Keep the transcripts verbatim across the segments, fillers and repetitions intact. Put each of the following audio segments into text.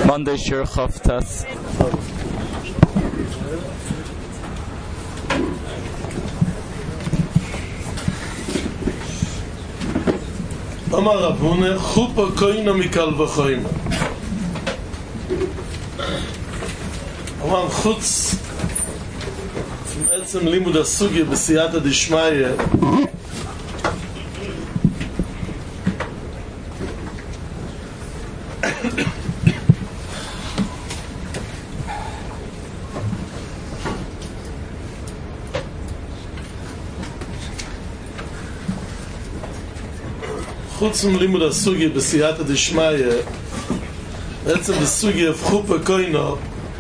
Monday Shir Chavtas. Amar Rabune, chupa koina mikal v'choina. Amar chutz from etzem limud hasugya b'siyata dishmaya חוץ מלימוד הסוגיה בסייעתא דשמיא, בעצם בסוגיה חופה קוינו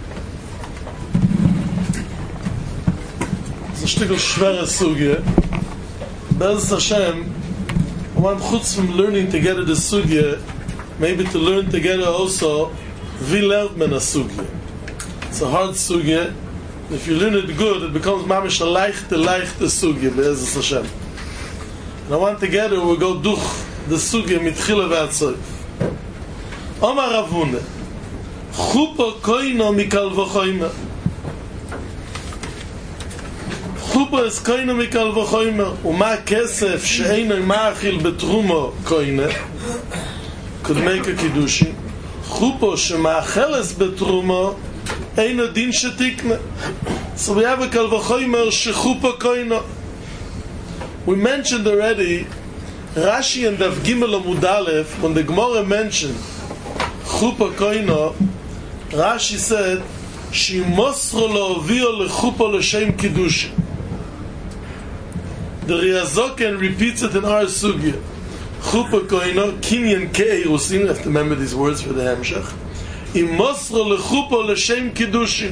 זה שטיקל schwere סוגיה. Bez Hashem, one chutz from learning together the sugya, maybe to learn together also wie lernt man a sugya. It's a hard sugya. If you learn it good, it becomes mamish a leichte, leichte sugya. Bez Hashem. And I want together we go duch the sugya mitchila v'atzoy. Omar Ravuna, chupa koino mikal v'choyma. Chupa is koino mikal v'choyma. Uma kesef she'eino ma'achil betrumo koine could make a kiddushin. Chupa she'ma'acheles betrumo eino din shetikne. So we have a kal v'choyma she'chupa koino. We mentioned already Rashi and Daf Gimel Amud Aleph, when the Gemara mentioned Chupa Koino, Rashi said, She mosro lo'ovio lechupa l'shem kiddush. The Riazoken repeats it in our sugya. Chupa Koino, kinyan ke'erusin, you have to remember these words for the Hemshech. Im mosro lechupa l'shem kiddush.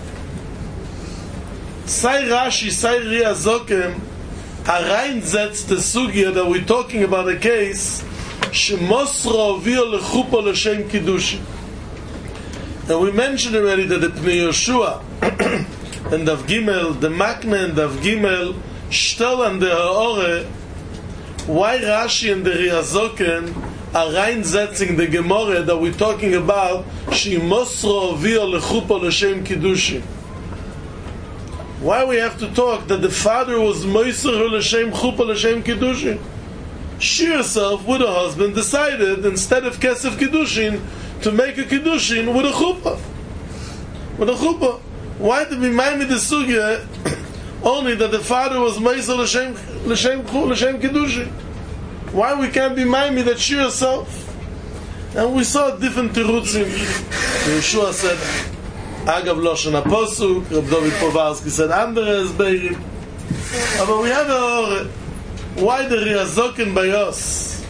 Say Rashi, say Riazoken, hereinsetzt the sugya that we're talking about a case shemosra avia lechupa l'shem kiddush. And we mentioned already that the Pnei Yoshua and Daf Gimel, the Makna and Daf Gimel, Shtel and the Ha'ore, why Rashi and the Riazoken are reinsetzing the Gemara that we're talking about shemosra avia lechupa l'shem kiddush. Why we have to talk that the father was Moiser l'shem chupa l'shem kiddushin? She herself, with her husband, decided instead of kesef kiddushin to make a kiddushin with a chupa. With a chupa. Why did we mind me the sugya only that the father was Moiser l'shem l'shem l'shem kiddushin? Why we can't be mind me that she herself? And we saw different terutzim. Yeshua said, Agav Loshen HaPosuk, Reb David Povarsky said andere Esbeirim. But we have a why the Riazoken Bayos?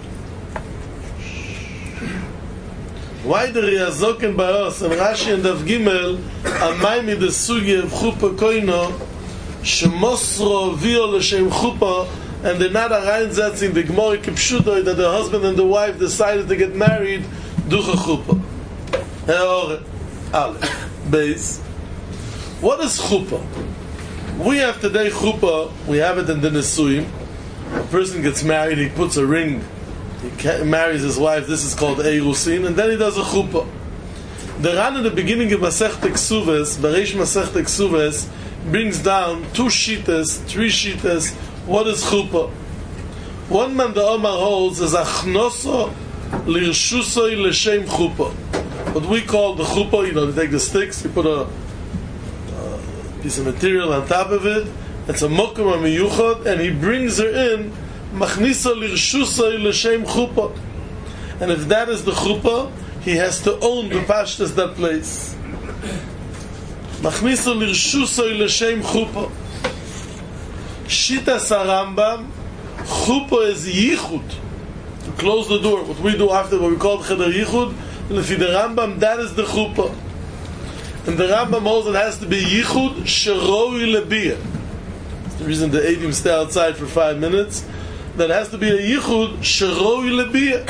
Why the Riazoken Bayos? And Rashi and Daf Gimel Amaymi the Sugi of Chupa Koino Shemosro Vio L'Shem Chupa, and they're not reinsetzing the Gemara Kipshuto that the husband and the wife decided to get married Ducha Chupa. Eore Aleph. Base. What is chuppah? We have today chuppah, we have it in the Nesuim. A person gets married, he puts a ring, he marries his wife, this is called Eirusin, and then he does a chuppah. The Ran in the beginning of Masechta Ksuves, Bereish Masechta Ksuves, brings down two shitas, three shitas. What is chuppah? One man the Omar holds is achnoso lirshusoi l'shem chuppah. What we call the chuppah, you know, you take the sticks, you put a, a piece of material on top of it, it's a mokum amiyuchot, and he brings her in, machnisa lirshusay l'shem chuppah. And if that is the chuppah, he has to own the pashtas that place. Machnisa lirshusay l'shem chuppah. Shitas HaRambam, chuppah is yichud. To close the door, what we do after what we call cheder yichud, Lefi the Rambam, that is the chuppah. And the Rambam holds it has to be yichud sheroi lebiyah. That's the reason the Eidim stay outside for five minutes. That has to be a yichud sheroi lebiyah.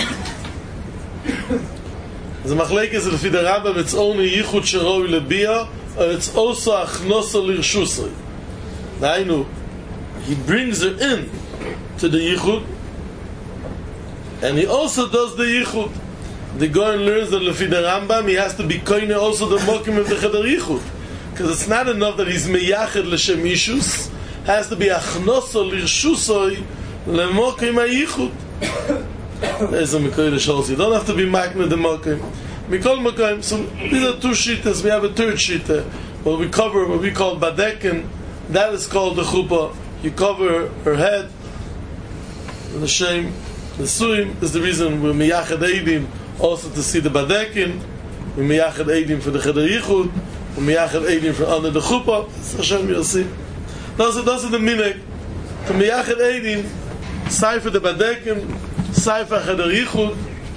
The machlek is lefi the Rambam, it's only yichud sheroi lebiyah, or it's also achnosa lirshusay. Nainu, he brings her in to the yichud, and he also does the yichud. the Goyen learns that Lefi the Rambam, he has to be koine also the mokim of the Cheder Yichud. Because it's not enough that he's meyached l'shem yishus, has to be achnoso l'rshusoi l'mokim ha'yichud. There's a Mekodesh also. You don't have to be makne the mokim. Mikol mokim. So these are two shittas. We have a third shitta. What we cover, what we call badekin, that is called the chuppah. You cover her head. The shame, the suim is the reason we're meyached eidim also to see the badekin. We're meyached eidim for the Cheder Yichud. We're meyached eidim for under the chuppah. So Hashem, you'll see. Those are, those are the minik. To meyached eidim, cipher the badekin, cipher Cheder Yichud,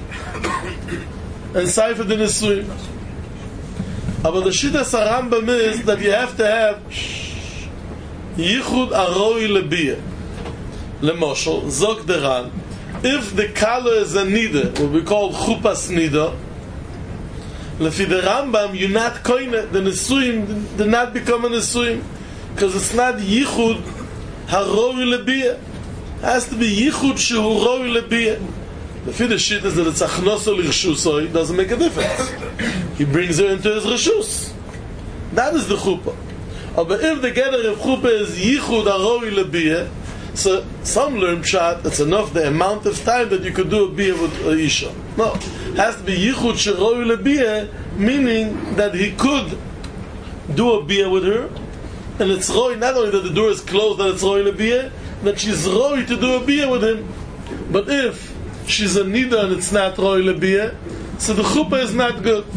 and cipher the nesuim. But the shittas Rambam is that you have to have Yichud aroi lebiyah. Lemoshel, Zok Deran, if the color is a nida, what we call chupas nida, lefi the Rambam, you're not koine, the nesuim did not become a nesuim, because it's not yichud haroi lebiyah. It has to be yichud shehu roi lebiyah. Lefi the shit is that it's achnoso l'rshusoi, doesn't make a difference. He brings her into his reshus. That is the chuppah. But if the gather of chuppah is yichud haroi lebiyah, so some learn pshat, it's enough the amount of time that you could do a biyah with a isha. No, it has to be yichud sheroi lebiyah, meaning that he could do a biyah with her, and it's roi, not only that the door is closed, that it's roi lebiyah, that she's roi to do a biyah with him. But if she's a nida and it's not roi lebiyah, so the chuppah is not good.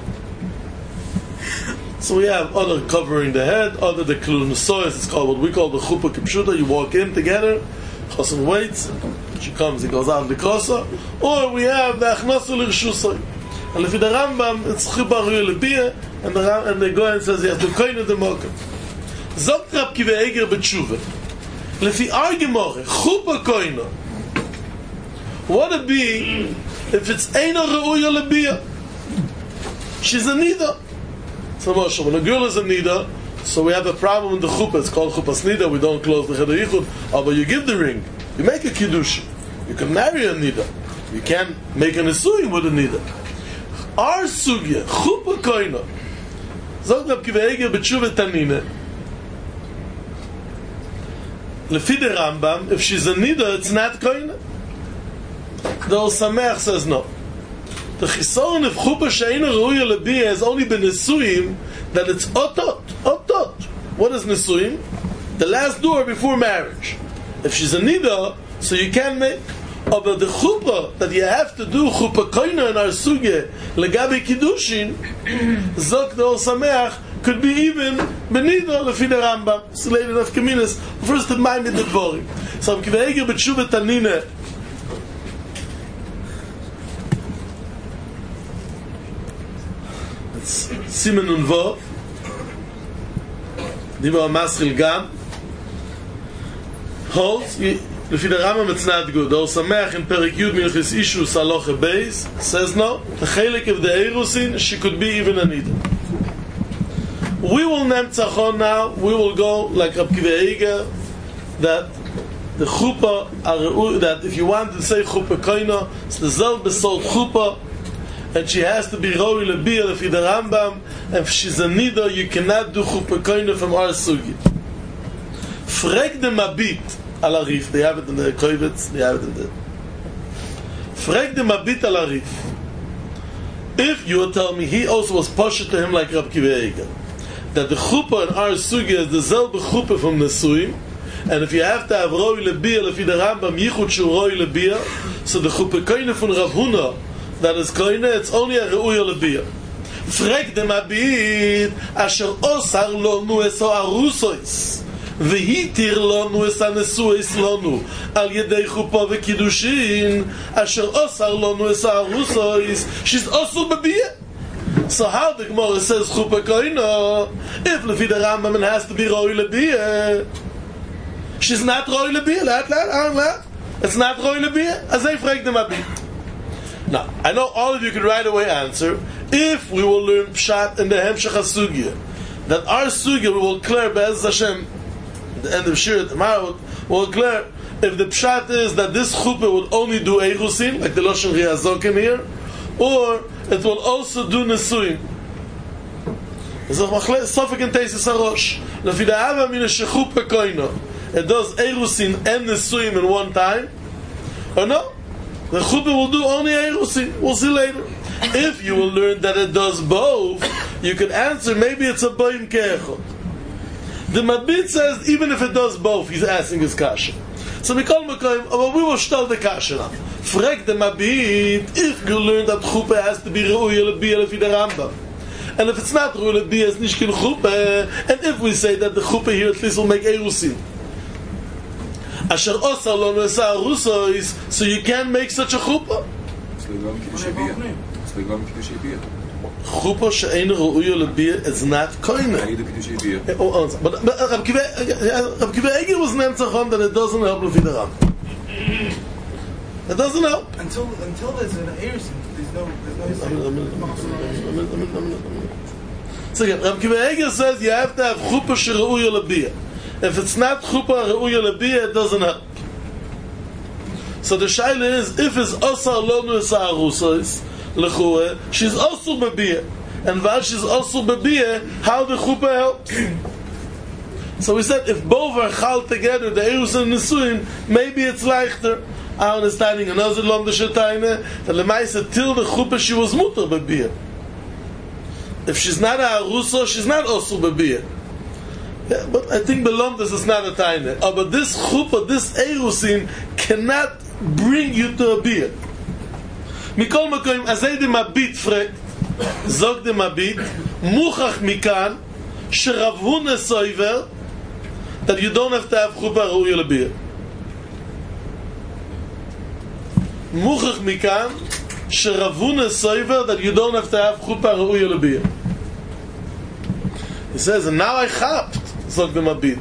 So we have other covering the head, other the klunusois. It's called what we call the chuppah kipshuta. You walk in together, Chosson waits, she comes, he goes out of the kosa. Or we have the achnosu l'rshusoi. And if the Rambam, it's chuppah rui lebiyah, and the and the Goyen says he has to koine the mokem. Zok Rab Kiva Eger b'tshuva. Lefi argemore chuppah koine. What would it be if it's eino reuya lebiyah? She's a nida. So Moshe, when a girl is a nida, so we have a problem with the chuppah. It's called chuppahs nida. We don't close the Cheder Yichud. Oh, but you give the ring. You make a kiddush. You can marry a nida. You can't make an isuim with a nida. Our sugya, chuppah koina. Zog Rab Kiva Eger b'tshuva tanina. Lefi the Rambam, if she's a nida, it's not koina. The Or Sameach says no. The chisaron of chuppah she'eino reuya lebiyah has only been nesuim, that it's otot, otot. What is nesuim? The last door before marriage. If she's a nida, so you can make. Oh, but the chuppah that you have to do, chuppah koina in our sugye, legabi kiddushin, zok the Or Sameach, could be even benida lefi the Rambam. It's later of Kaminas. First, the mind in the dvorim. So, Kiva Eger b'tshuva tanina. Simen und Vov, die war Maschil Gam, holds, lefi the Rambam it's not good. The Or Sameach in Perik Yud Minchas Ishus Halacha Beis says no. The chelik of the Eirusin, she could be even a nida. We will name tzachon now. We will go like Rab Kiva Eger, that the chuppah, that if you want to say chuppah koina, it's the zel besol chuppah, and she has to be roi lebiyah lefi the Rambam. And if she's a nida, you cannot do chuppah koina from our sugi. Frek the mabit al arif. They have it in the kovetz. They have it in the. Frek the mabit al arif. If you will tell me he also was poshet to him like Rab Kiva Eger, that the chuppah in our sugi is the zelbe chuppah from the suim, and if you have to have roi lebiyah lefi the Rambam yichud shu roi lebiyah, so the chuppah koina from Rav Huna, that is koine, it's only a reuya lebiyah. Frek dem abid asher osar lonu eso arusois v'hitir lonu es anesuis lonu al yedei chuppah v'kiddushin asher osar lonu eso arusois, she's also bebiyah. So how the Gemara says chuppah koine, if lefi the Rambam it has to be roi lebiyah, she's not roi lebiyah. Lat lat lat, it's not roi lebiyah. As I frek dem abid. Now, I know all of you can right away answer, if we will learn Pshat in the Hemshech HaSugya, that our Sugya we will clear Be'ez Hashem, the end of Shir tomorrow, we'll clear if the Pshat is that this Chuppah would only do Eichusin, like the Loshen Riazokim here, or it will also do Nesuim. It's a Sofik and Tesis Arosh. Lefi the Ava Mina Shechupa Koino, it does Erusin and Nesuim in one time, or no? The Chuppah will do only Erusin. We'll see later. If you will learn that it does both, you could answer, maybe it's a Boim Ke'echot. The Mabit says, even if it does both, he's asking his kasha. So we call Mekoyim, but we will stall the kasha now. Frek the Mabit, if you learn that Chuppah has to be Re'uya L'Biyah Lefi the Rambam. And if it's not Re'uya L'Biyah, it's Nishkin Chuppah. And if we say that the Chuppah here at least will make Erusin. Asher Osar Lo Nesa Arusois, so you can make such a Chuppah. Chuppah she'ein Re'uya L'Biyah is not koine. Oh, but Rab Kiva Eger was nemtzachon that it doesn't help Lefi the Rambam. It doesn't help. Until until there's an Erusin, there's no there's no. So again, Rab Kiva Eger says you have to have Chuppah she'Re'uya L'Biyah. If it's not Chuppah Re'uya L'Biyah, it doesn't help. So the shaila is, if it's Osar Lo Nesa Arusois, L'chureh, she's also bebiyah, and while she's also bebiyah, how the chuppah helps? So we said if both are chal together, the erus and nesuin, maybe it's leichter. Our understanding, and also lom the shetayne, that lemaisa till the chuppah she was mutter bebiyah. If she's not a aruso, she's not also bebiyah. Yeah, but I think belom this is not a taine. Oh, but this chuppah, this erusin, cannot bring you to a biyah. Mikol Makoim, azay de Mabit fragt, zog de Mabit, muchach mikan, sherav Huna soiver, that you don't have to have Chuppah Re'uya L'Biyah. Muchach mikan, sherav Huna soiver, that you don't have to have Chuppah Re'uya L'Biyah. He says, and now I chapped, zog de Mabit.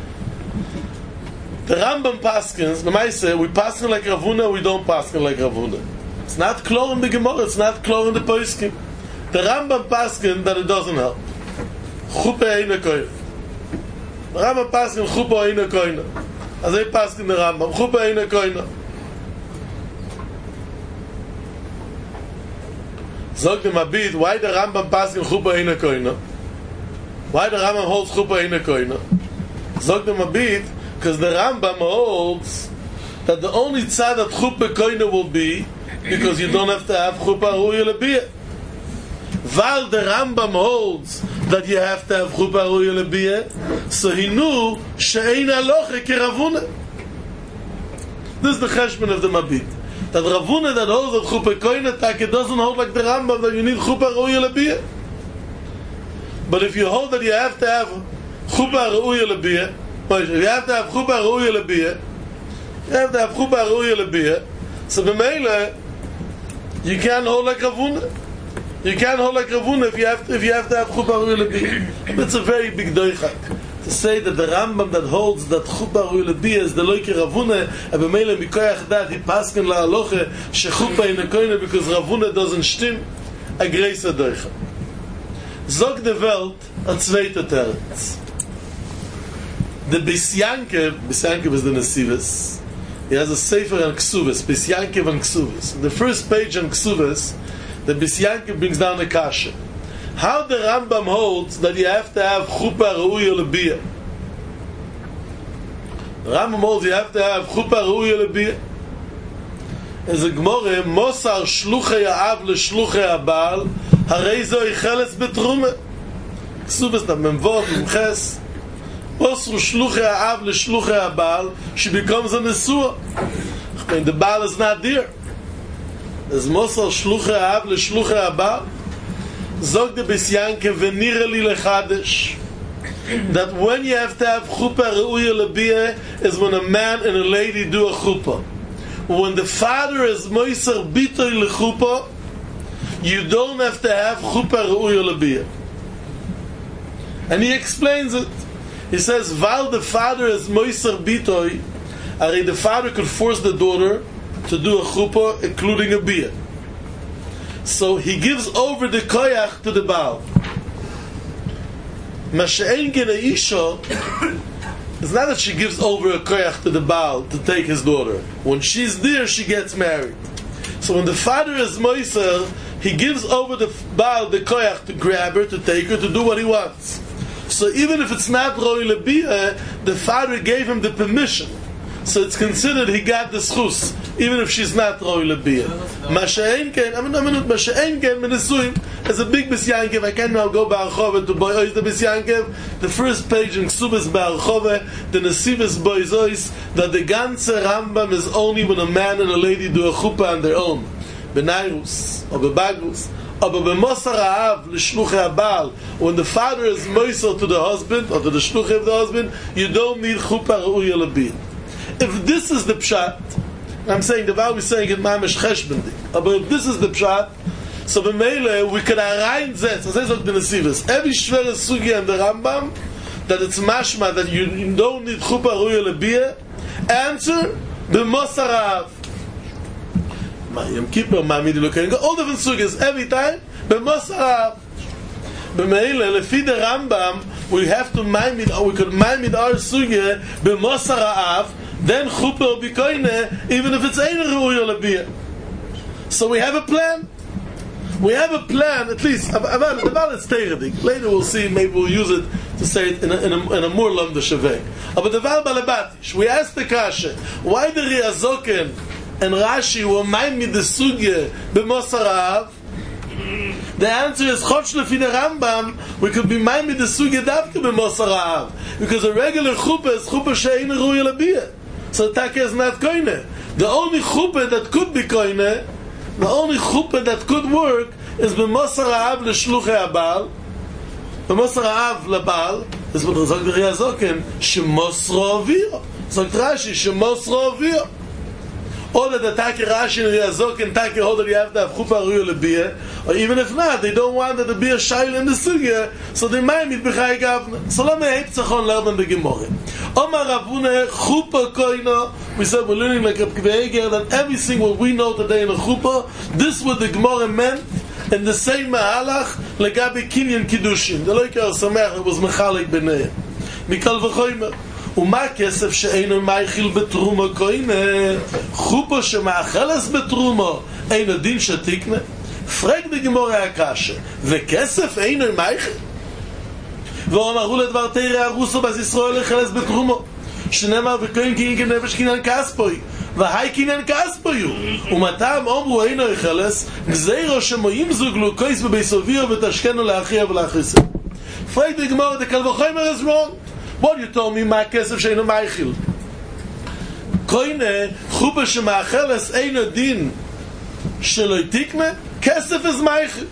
The Rambam paskins, the Maise, we paskin like Rav Huna, we don't paskin like Rav Huna. It's not clear in the Gemara, it's not clear in the Poskim. The Rambam paskin that it doesn't help. Chuppah eina koina. The Rambam paskin chuppah eina koina. As I paskin the Rambam, chuppah eina koina. Zog the Mabit, why the Rambam paskin chuppah eina koina? Why the Rambam holds chuppah eina koina? Zog the Mabit, because the Rambam holds that the only tzad that chuppah koina will be because you don't have to have Chuppah Re'uya L'Biyah. While the Rambam holds that you have to have Chuppah Re'uya L'Biyah, so he knew she'ein halocha ki Rav Huna. This is the cheshbon of the Mabit. That Rav Huna that holds that Chuppah Koine tak, it doesn't hold like the Rambam that you need Chuppah Re'uya L'Biyah. But if you hold that you have to have Chuppah Re'uya L'Biyah, if you have to have Chuppah Re'uya L'Biyah, you have to have Chuppah Re'uya L'Biyah, so b'meila, you can't hold like Rav Huna. You can't hold like Rav Huna if you have to, if you have to have Chuppah Re'uya L'Biyah. It's a very big doichak to say that the Rambam that holds that Chuppah Re'uya L'Biyah is the loike Rav Huna, and b'meila mikoyach dat he paskin la'aloche shechuppah in a koine because Rav Huna doesn't stim. A greater doichak. Zog de Welt a zweite Teretz. The Bisyankev, Bisyankev is the Nesivis. He has a sefer on Ksuvis, Bisyankev on Ksuvis. The first page on Ksuvis, the Bisyankev brings down the kasha. How the Rambam holds that you have to have Chuppah Re'uya L'Biyah. The Rambam holds you have to have Chuppah Re'uya L'Biyah. As a Gemara, Mosar Shluchei Ha'av L'Shluchei Ha'Baal, Harei Zoi Cheles Betrumah. Ksuvis na Memvot, Memches. Osru shluchei ha'av l'shluchei ha'baal, she becomes a nesua. I mean, the baal is not there. There's mosar shluchei ha'av l'shluchei ha'baal. Zog de Bisyankev v'nira li lechadesh. That when you have to have Chuppah Re'uya L'Biyah is when a man and a lady do a chuppah. When the father is moiser bitoy l'chuppah, you don't have to have Chuppah Re'uya L'Biyah. And he explains it. He says, while the father is moiser bitoy, Ari, the father could force the daughter to do a chuppah, including a biyah. So he gives over the koyach to the baal. Masha'en gen isha, it's not that she gives over a koyach to the baal to take his daughter. When she's there, she gets married. So when the father is moiser, he gives over the Baal the koyach to grab her, to take her, to do what he wants. So even if it's not roi lebiyah, the father gave him the permission. So it's considered he got the schus, even if she's not roi lebiyah. Masha'en ken, I mean, I mean, Masha'en ken menesuim is a big bisyankev. I can't now go Ba'archove to boy ois the bisyankev. The first page in Ksubas Ba'archove, the Nesivas boys ois, that the ganze Rambam is only when a man and a lady do a chuppah on their own. Benairus, or bebagrus, or bemosar ha'av l'shluchei ha'bal. When the father is moisel to the husband, or to the shluchei of the husband, you don't need chuppah ra'uya lebiyah. If this is the pshat, I'm saying the Baal is saying it mamish cheshbendik, but if this is the pshat, so b'meile we can arrange that. So says the Nesivas, every shvere sugi and the Rambam that it's mashma that you, you don't need chuppah ra'uya lebiyah. Answer b'mosar ha'av. Yom Kippur, Ma'amidi Lukain, all different sugas, every time, b'mosar b'meile, lefi the Rambam, we have to ma'amid, or we could ma'amid our sugya, b'mosar ha'av, then chuppah will be koine, even if it's ein ru'uya lebiyah. So we have a plan. We have a plan, at least, about the Baal is teiradik. Later we'll see, maybe we'll use it to say it in a, in a, in a more lamda shaveh. But the Baal balabatish, we asked the kasha, why the Riazoken and Rashi were ma'amid the sugya b'mosar ha'av? The answer is chotsh lefi the Rambam. We could be ma'amid the sugya davka b'mosar ha'av, because a regular chuppah is chuppah she'ein ru'uya lebiyah. So taka is not koine. The only chuppah that could be koine, the only chuppah that could work is b'mosar ha'av l'shluchei ha'bal. B'mosar ha'av l'bal is what Zog the Riazoken shemosro avio. Zog Rashi shemosro avio. Or that the Taki Rashi and Riazoken Taki hold that you have to have chuppah ra'uya lebiyah, or even if not, they don't want that to be a shayla in the sugya, so they might meet b'chai gavna. So let me hate tzachon lernen b'gemorah. Omar Ravune chuppah koino. We said we're learning like a Kveger that everything what we know today in a chuppah, this what the Gemorah meant in the same mahalach legabi kinyan kiddushin. The loika sameach was mechalik b'nei. Mikal v'choymer. ומה כסף שאינו מייחיל בתרומה קוינה חופה שמאכלס בתרומה אינו דין שתיקנה פרק דגמורה הקשה וכסף אינו מייחיל ואומרו לדבר תירי הרוסו בס ישראל לחלס בתרומה שנאמר וקוין קינקן נפש קינן כספוי והי קינן כספוי ומתם אומרו אינו יחלס גזירו שמויים זוגלו קויס בביסוביר ותשכנו לאחיה ולאחיסה פרק דגמורה דקל וחיימר is wrong. What you told me, my kesef sheino meichil. Koine chuppah shemaacheles eino din shelo tikne. Kesef is meichil.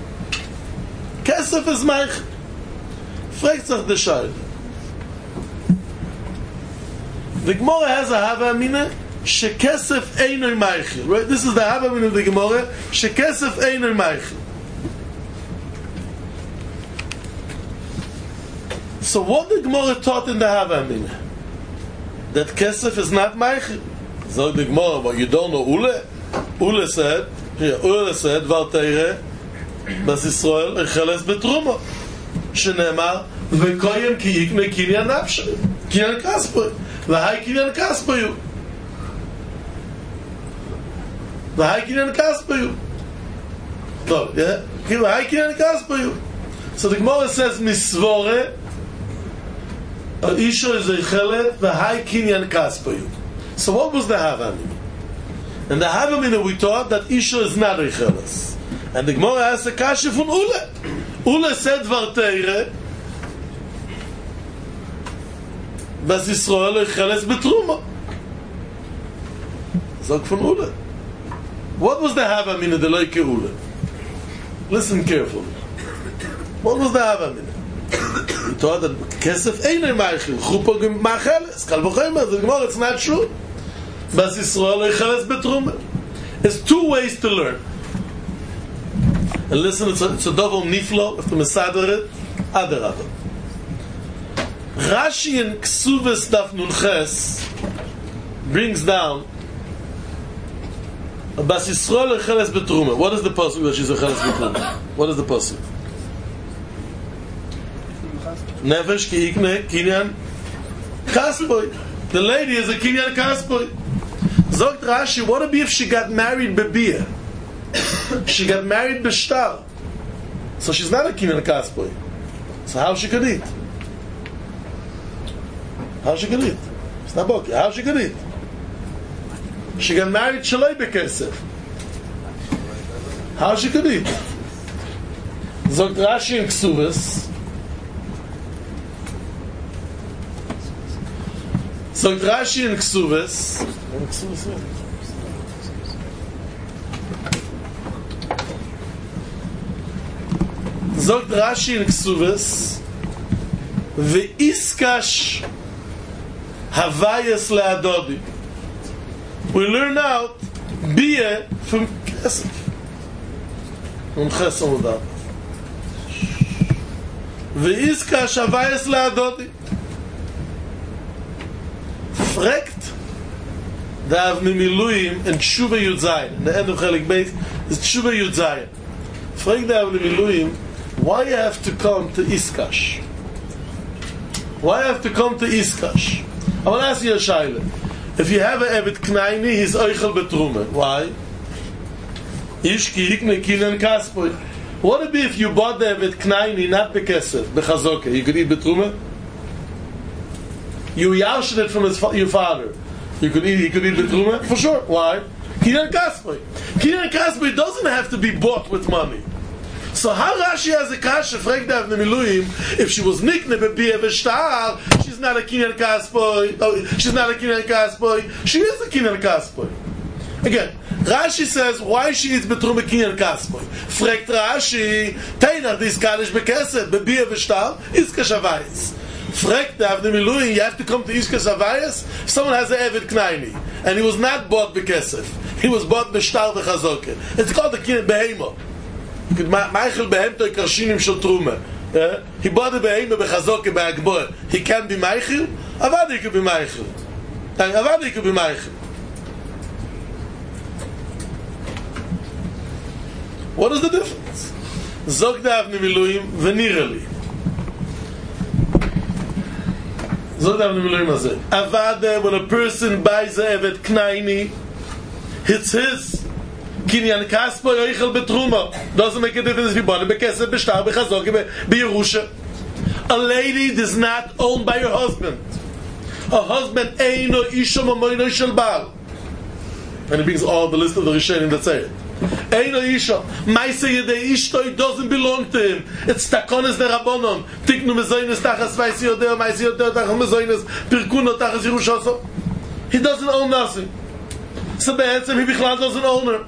Kesef is meichil. Fragt sich the Shayla. The Gemara has a hava amina shekesef eino meichil. Right? This is the hava amina of the Gemara shekesef eino meichil. So what the Gemara taught in the Hava Amina? That Kesef is not Meichel. So the Gemara, but you don't know Ule? Ule said, here, Ule said, Valteire, Bas Yisrael, Echeles Betruma. Shenemar, Vekoyem ki yikne kinyan nafshe. Kinyan kaspoy. V'hai kinyan kaspoyu. V'hai kinyan kaspoyu. So, yeah? V'hai kinyan kaspoyu. So the Gemara says, Misvore, Isha is Eichelet, the high kinyan kaspayu. So what was the Havamina? And the Havamina we taught that Isha is not Eicheles. And the Gemara asked the Kasha from Ule. Ule said Varteire, Bas Yisrael Eicheles betruma. Zog from Ule. What was the Havamina, the Loike Ule? Listen carefully. What was the Havamina? He taught that kesef einay meichel, chuppah gemacheles. Kal v'chomer, the Gemara, it's not true. Bas Yisrael eicheles betruma. There's two ways to learn. And listen, it's a, it's a double niflo, if the Mesader it, adarabah. Rashi in Ksuves Daf Nun Ches brings down Bas Yisrael eicheles betruma. What is the pasuk that she's eicheles betruma? What is the pasuk? Nefesh ki ikne kinyan kaspoy. The lady is a kinyan kaspoy. Zogt Rashi, what if she got married bebia? She got married b'shtar. So she's not a kinyan kaspoy. So how she could eat? How she could eat? It's not boki. How she could eat? She got married shalei bekesef. How she could eat? Zogt Rashi in Ksuvas. Zogt Rashi in Ksuvas. In Ksuvas. Zogt Rashi in Ksuvas. Ve'iskash havayas le'adodi. We learn out bia from kesef. From chesed without. Ve'iskash havayas le'adodi. Fragt the Avnei Miluim and Tshuva Yud Zayin. In the end of Chelik Beis is Tshuva Yud Zayin. Fragt the Avnei Miluim, why you have to come to Iskash? Why you have to come to Iskash? I want to ask you a shaila. If you have a Evet Knaini, he's Oichel Betrume. Why? Ishki Hikne Kinan Kaspoy. What would it be if you bought the Evet Knaini, not Bekesef, Bechazoke? You could eat Betrume? You yarshed it from his fa- your father. You could eat, he could eat Betrume? For sure. Why? Kinan Kaspoy. Kinan Kaspoy doesn't have to be bought with money. So how Rashi has a kasha, fragt the Avnei Miluim, if she was nikne bebia v'shtar, she's not a kinyan kaspoy. Oh, she's not a kinyan kaspoy. She is a kinyan kaspoy. Again, Rashi says, why she eats betrume kinyan kaspoy? Fragt Rashi, teiner dis kalish bekesed bebia v'shtar iska shavayis. Fragt the Avnei Miluim, you have to come to iska shavayis. If someone has a evet knaini and he was not bought bekesed, he was bought b'shtar v'chazoke. It's called the kinyan behemo. Michael behemto karshinim shel truma. He bought the behema bechazoke beagboy. He can be Michael. Avad he could be Michael. Avad he could be Michael. What is the difference? Zog the Avnei Miluim v'nirali. Zog the Avnei Miluim azeh. Avad, when a person buys a evet knaini, it's his. Kinyan kaspo yoichel betruma. Doesn't make a difference if you bought it bekesef, b'shtar, b'chazoke, b'yerusha. A lady is not owned by her husband. A husband eino isha mamoino shel baal. And he brings all the list of the Rishonim that say it. Eino isha. Maise yedei ishtoi doesn't belong to him. It's takones de rabbonon. Tiknu mezoines tachas maise yodeo, maise yodeo tachas mezoines, pirkuno tachas yerushaso. He doesn't own nothing. So be'etzem he bichlal doesn't own her.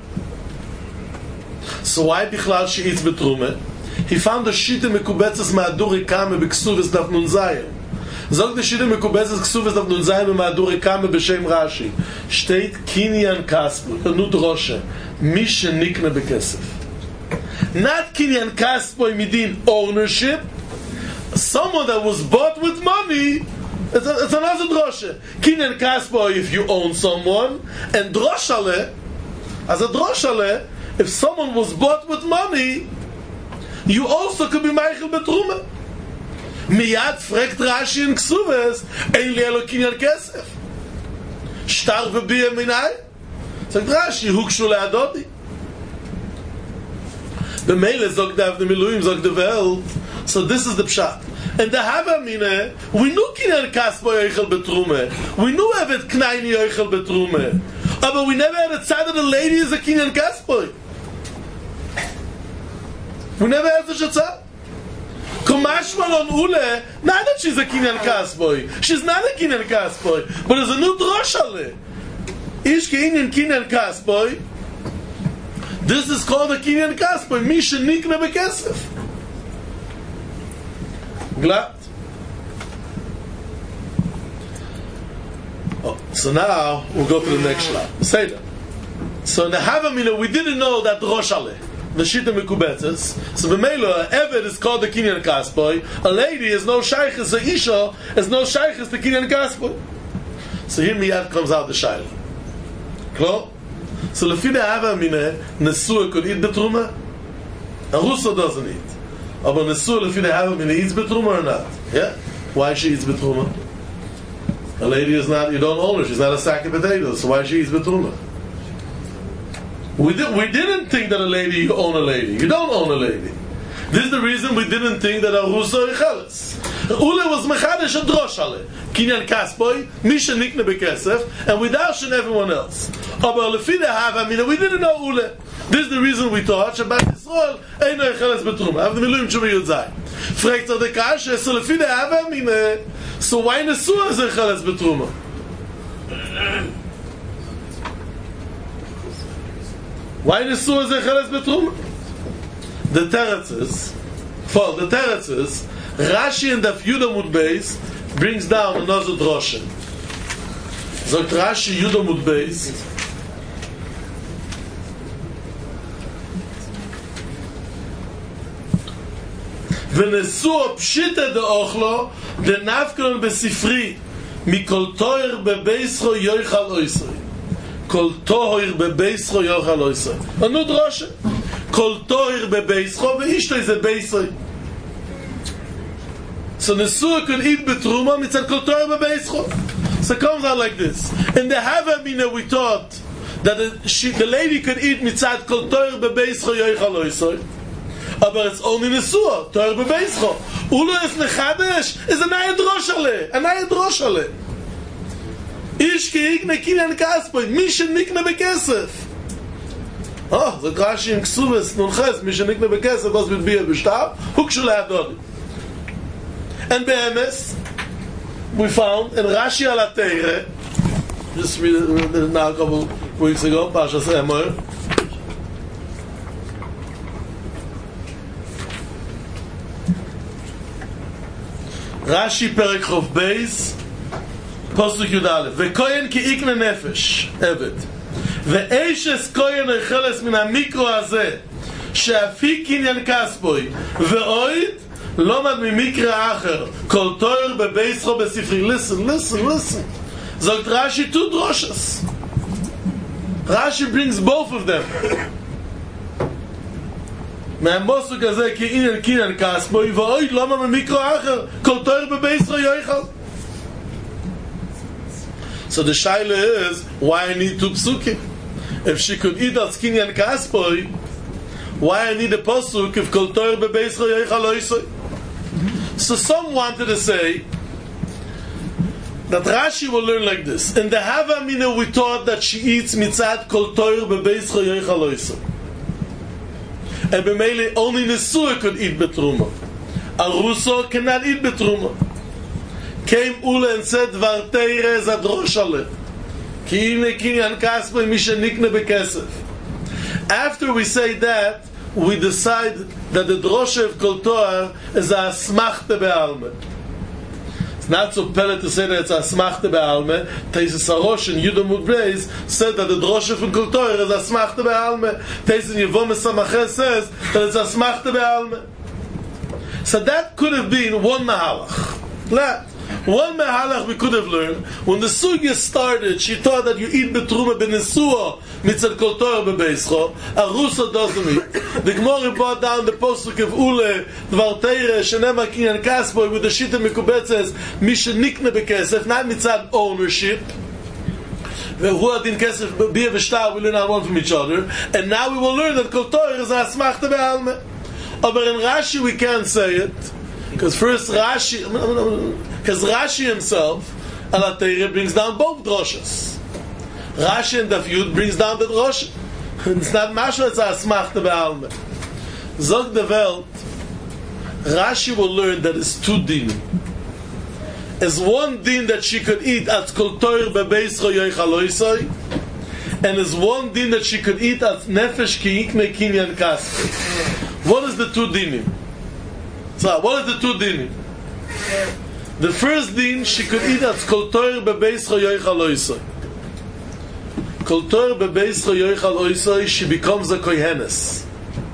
So why bichlal she eats betrume? He found the shita mekubetzes ma'aduri kame b'ksuvis daf nun zayim. Zog the shita mekubetzes ksuvis daf nun zayim ma'aduri kame b'shem Rashi. Steht kinyan kaspo, nu droshe, mi shenikne bekesef. Not kinyan kaspo midin ownership. Someone that was bought with money. It's, a, it's another droshe. Kinyan kaspo if you own someone, and droshale, as a droshale, if someone was bought with money, you also could be Michael Betrume. Miyad fragt Rashi in Ksuvas, ein li elo kinyan kesef. Shtar v'bia minai? Sagt Rashi, hukshu le'adodi. B'meile zog the Avnei Miluim, zog the Welt. So this is the pshat. And the Havamine, we knew kinyan kaspo yoichel betrume. We knew evet knaini yoichel betrume. Oh, but we never had a tzad of the lady as a kinyan kaspo. We never had such a tzad. Kumashman on Ule, not that she's a kinyan kaspo. She's not a kinyan kaspo, but there's a new droshale. Ish kinyan kinyan kaspo. This is called a kinyan kaspo. Misha nikne bekesef. Glad. Oh, so now we'll go to the next slide. Say that. So in the Havamina, we didn't know that Roshale, the Shita Mekubetzes. So B'meila, Eved is called the Kinyan Kaspoy. A lady is no Shaykhis, a Isha is no Shaykhis, the Kinyan Kaspoy. So here Miyad comes out the Shaila. Klo? So Lefi the Havamina, Nesua could eat Betruma? Arusa doesn't eat. Aber Nesua Lefi the Havamina eats Betruma or not? Yeah? Why she eats Betruma? A lady is not, you don't own her, she's not a sack of potatoes, so why she eats Betruma? We, did, we didn't think that a lady, you own a lady. You don't own a lady. This is the reason we didn't think that a Russo Ichelis. Ule was Mechadish a Drosh Ale. Kinyan Kaspoy, Misha Nikne Bekesef, and with Darshan everyone else. Aber Lefide have, I mean, we didn't know Ule. This is the reason we thought, Shabbat Yisrael, Eino Ichelis Betruma. Have the Miluim Shumi Yudzai. Fragt er the Kasha, so Lefide have, I mean, so why Nesua is Ichelis Betruma? Why Nesua is Ichelis Betruma? The Teretzes, for the Teretzes, Rashi and the Yudamud Beis brings down another drosha. Sagt Rashi Yudamud Beis, V'nesu pshita de ochlo de nafkron besifri mikol toir bebeisro yoichal oisoi. Kol toir bebeisro yoichal oisoi. Anu drosha. Kol toir bebeisro ve'ishto is a beisro. So Nesua could eat betruma mitzad kol toir bebeisro. So it comes out like this. In the Havamina we thought that the, she, the lady could eat mitzad kol toir bebeisro yoichal oisoi. Aber it's only Nesua, toir bebeisro. Ulo is nechadesh, is a naya droshale, a naya droshale. Ish ki ikne kinyan kaspoy, mishen nikne bekesef. Oh, the Rashi in Ksubas, Nunches, mishen nikne bekesef, was mit Bia bestab, hukshu le'adodi. And Be'emes, we found in Rashi ala Teire, just read it now a couple weeks ago, Pashas Emor, Rashi Perek Chov Beis, Posuk Yud Aleph. Ve'koyen ki ikne nefesh, Evet. Ve'eishes koyen echeles min ha-mikro hazeh, she'afi kinyan kasboi, ve'oid, lomad mi-mikra acher, kol toir bebeisro besifri. Listen, listen, listen. Zogt Rashi two droshes. Rashi brings both of them. מהמוסוק הזה כי אינן קינן כסבוי ואוי למה ממיקרו אחר כל תואר בבייסרו יויכל. So the shaila is, why I need two psukim? If she could eat as kinyan kasboi, why I need a pasuk if kol teuer bebeisro yoichal oisoi? So some wanted to say that Rashi will learn like this. In the Havamina we thought that she eats mitzad kol teuer bebeisro yoichal oisoi. And b'meili only Nesua could eat betruma. A Russo cannot eat betruma. Came Ula and said, Varteire is a droshale. Ki ine kinyan kasboi misha nikne bekesef. After we say that, we decide that the drosha of Kol Toar is a asmachte be'alme. It's not so pelle to say that it's a asmachte be'alme. Teises Arosh in Yudamud Beis said that the drosha of Kol Toar is a asmachte be'alme. Teises Yevome Samachet says that it's a asmachte be'alme. So that could have been one mahalach. That. One mehalach we could have learned, when the sugya started, she thought that you eat betruma benesua mitzad kol toar bebeischo, a Russo doesn't eat. The Gemara brought down the posuk of Ule, dvar teire, shenema kinyan kasboi, with the shita mekubetzes, misha nikne bekesef, not mitzad ownership. Who adin kesef bia v'shtar, we learn our one from each other, and now we will learn that kol toar is a asmachte be'alme. But in Rashi we can't say it, because first Rashi, because Rashi himself, Alateire brings down both droshes. Rashi and Daf Yud brings down the droshe. It's not Masha, it's a asmachte be'alme. Zog the Welt, Rashi will learn that it's two din. As one din that she could eat at kol toir bebeisro yoichal oisoi, and as one din that she could eat at nefesh ki ikne kinyan kasboi. What is the two dinim? So, what is the two dinim? The first din, she could eat at kol toir bebeisro yoichal oisoi. Kol toir bebeisro yoichal oisoi, she becomes a kohenes.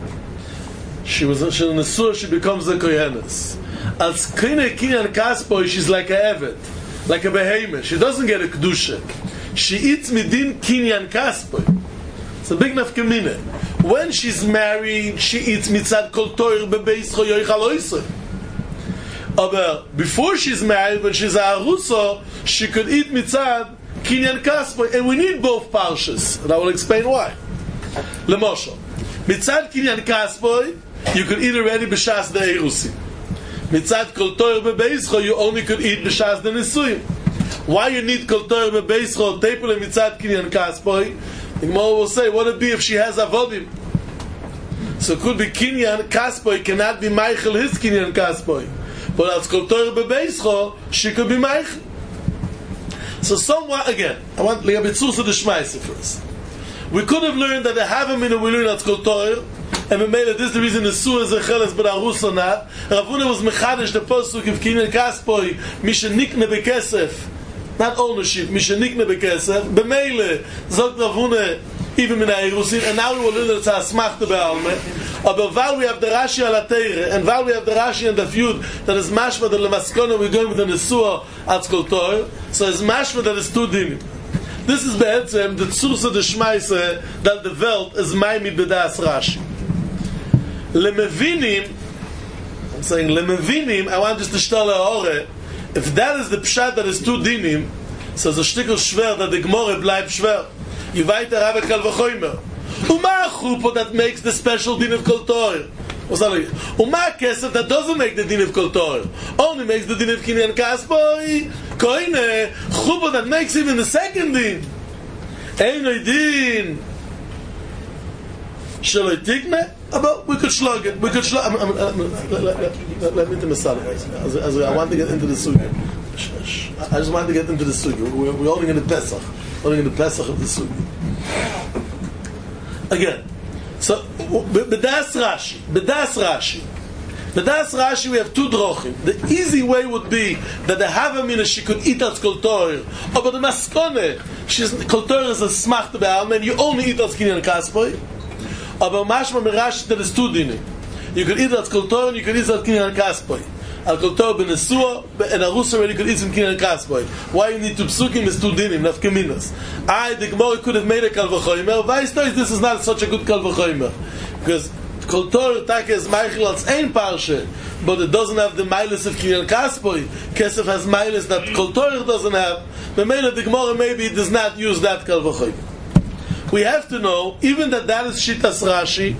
She was a nesua, she becomes a kohenes. As kine kinyan kasboi, she's like a evet, like a behemoth. She doesn't get a kedusha. She eats midin kinyan kasboi. It's a big nafkamina. When she's married, she eats mitzad kol toir bebeisro yoichal oisoi. But before she's married, when she's a Arusa, she could eat mitzad Kinyan Kaspoy, and we need both parshas, and I will explain why. Lemosho, mitzad Kinyan Kaspoy, you could eat already b'shas the Erusi. Mitzad Kol Torah bebeischo, you only could eat b'shas the Nisuyim. Why you need Kol Torah bebeischo, tepel and mitzad Kinyan Kaspoy? The Gemara will say, what would it be if she has avodim? So it could be Kinyan Kaspoy cannot be Michael his Kinyan Kaspoy, but as Kol Torah bebeischo, she could be Michael. So somewhat again, I want like a bitzus of the Shmaisa first. We could have learned that the Havamina we learn at Kol Torah, and we made it. This is the reason the Suah is a cheles but Arusa not. Rav Huna was mechadish the posuk of Kinyan Kaspoy misha nikne bekesef, not ownership, misha nikne bekesef. B'meile zok Rav Huna even min ha'erusin, and now we will learn that it's a smachta be'alme. But while we have the Rashi al Ateire, and while we have the Rashi and the Fyud that is mashma the lemaskona, we're going with the Nesua at Kol Torah, so it's mashma that is two dinim. This is be'etzem the tzursa de Shmaise that the Welt is maimi b'das Rashi. Lemevinim, I'm saying lemevinim, I want just to shtala ore, if that is the pshat that is two dinim, so the shtikel shver that the Gemara bleibt shver. You weiter have kal v'choymer. Uma chupo that makes the special din of Kol Torah. Uma kesef that doesn't make the din of Kol Torah, only makes the din of Kinyan Kaspoy. Koine chupo that makes even the second din. Einoi din shaloi tikne. But we could slug it. We could slug. Let me to Masala. I want to get into the sugi. I just want to get into the sugi. We're, we're only in the Pesach. Only in the Pesach of the sugi. Again, so b'das Rashi, b'das Rashi, b'das Rashi, we have two drochim. The easy way would be that the Havamina she could eat as Kol Torah, or but the Maskone, she's Kol Torah is a smachta be'alma, and you only eat as Kinyan Kaspoy. Or but mashma mirashi that is two dinim. You could eat as Kol Torah, and you could eat as Kinyan Kaspoy. Al Kol Torah b'nesua, and Arusa already could eat some Kinyan Kaspoy. Why you need to psukim is two dinim, nafkeminas. I, the Gemara could have made a kal v'choymer. Why is this is not such a good kal v'choymer? Because Kol Torah take is Michael als ein parshe, but it doesn't have the miles of Kinyan Kaspoy. Kesef has miles that Kol Torah doesn't have. The mele the Gemara maybe does not use that kal v'choymer. We have to know, even that that is Shitas Rashi,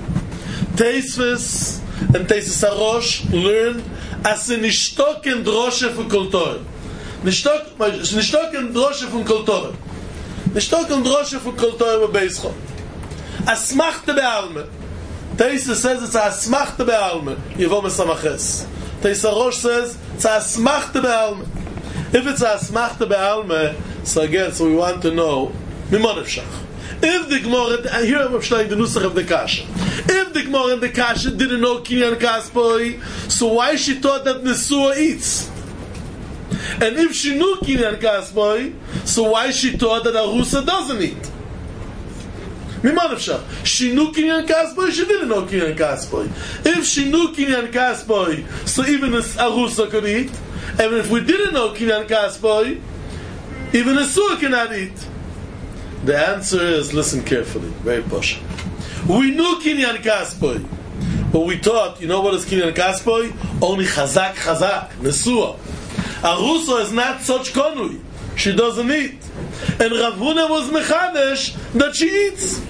Teisves and Teisves Arosh learn as a nishtok and droshe for Kol Torah. Nishtok, nishtok and droshe for Kol Torah. Nishtok and droshe for Kol Torah be'beischo. Asmachta be'alme. Teisves says it's a asmachta be'alme. Yevom esamaches. Teisves Arosh says it's a asmachta be'alme. If it's a asmachta be'alme, so again, so we want to know, mimon efshach. If the Gemara, here I'm showing the nusach of the Kasha. If the Gemara and the Kasha didn't know Kinyan Kaspoy, so why she thought that Nesua eats? And if she knew Kinyan Kaspoy, so why she thought that Arusa doesn't eat? Mimanavsha. She knew Kinyan Kaspoy, she didn't know Kinyan Kaspoy. If she knew Kinyan Kaspoy, so even Arusa could eat. And if we didn't know Kinyan Kaspoy, even Nesua cannot eat. The answer is, listen carefully, very posh. We knew Kinyan Kaspoy, but we thought, you know what is Kinyan Kaspoy? Only Chazak Chazak, Nesua. Arusa is not such konui. She doesn't eat. And Rav Huna was mechadesh that she eats.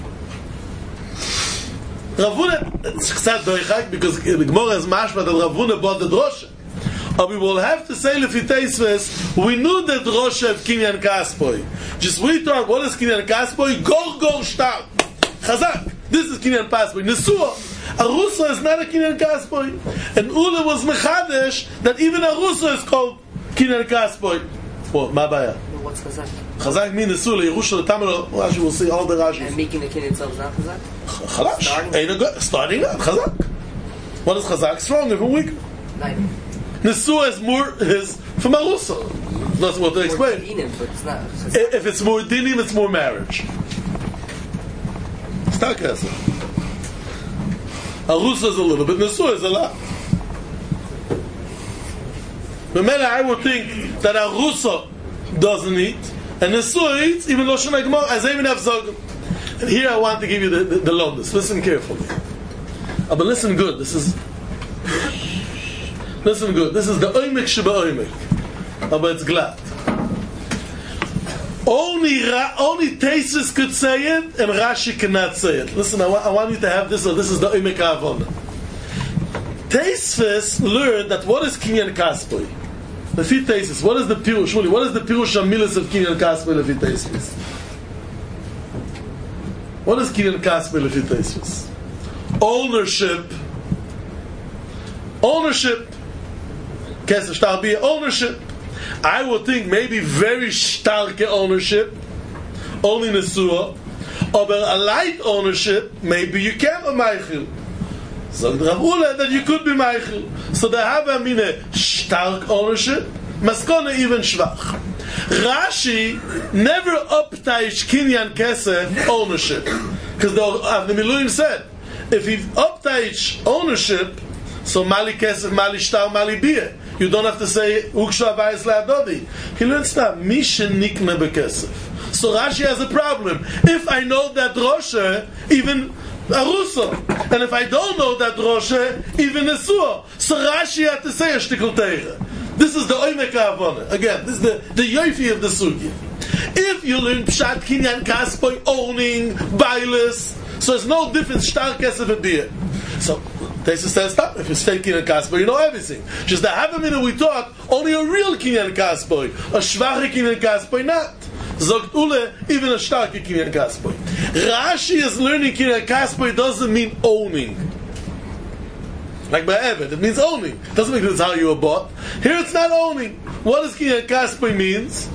Rav Huna, it's chsat doichak, because the Gemara is mashma that Rav Huna bought the drosha. But we will have to say Lefiteisves, we knew the drosha of Kinyan Kaspoy. Just we thought, what is Kinyan Kaspoy? Gor gor shtar. Chazak. This is Kinyan Kaspoy. Nesua. Arusa is not a Kinyan Kaspoy. And Ula was mechadesh that even Arusa is called Kinyan Kaspoy. What? Ma baya? What's Chazak? Chazak means Nesua. Yerusha Tamar. Rashi will see all the Rashi. And making the Kinyan itself is not Chazak? Chalash. Starting, starting out. Chazak. What is Chazak? Stronger from weaker. Neither. Nesua is more is from Arusa. That's what they explain. Dinim, but it's not. If it's more dinim, it's more marriage. It's not Kesef. Arusa is a little bit, Nesua is a lot. Remember, I would think that Arusa doesn't eat, and Nesua eats, even though Shana Gemara, as I even have Zogam. And here I want to give you the, the, the longest. Listen carefully. Uh, but listen good. This is Listen good. This is the oimek sheba oimek. But it's glad. Only Ra- only Taisus could say it, and Rashi cannot say it. Listen, I, wa- I want you to have this. So this is the oimek avon. Taisus learned that what is kinyan kaspoy? Lefi Taisus. What is the pirush? What is the pirush amilis of kinyan kaspoy? Lefi Taisus. What is kinyan kaspoy? Lefi Taisus. Ownership. Ownership. Kesef shtar be ownership. I would think maybe very starke ownership, only Nesua, or a light ownership, maybe you can't be Meichel. So Rav Ula that you could be Meichel. So they have a mine stark ownership, maskone even schwach. Rashi never uptaish kinyan kesef ownership, because the Avnei Miluim said, if he uptaish ownership, so mali kesef, mali shtar, mali biyeh. You don't have to say Ukshu Avayis La'adodi. He learns that Mishin Nikne Bekesef. So Rashi has a problem. If I know that Roshe, even Aruso, and if I don't know that Roshe, even Nesua. So Rashi had to say a shtikul teira. This is the Oimek Avona. Again, this is the, the Yoifi of the Sugi. If you learn Pshat Kinyan Kaspoy owning, Bailis, so it's no difference Shtar Kesef and Biyah. So Taisus says, stop. If you stay Kinyan Kaspoy, you know everything. Just the half a minute we talk, only a real Kinyan Kaspoy, a Shvache Kinyan Kaspoy, not. Zogt Ule, even a starke Kinyan Kaspoy. Rashi is learning Kinyan Kaspoy doesn't mean owning. Like by Evet, it means owning. It doesn't mean it's how you were bought. Here it's not owning. What does Kinyan Kaspoy means?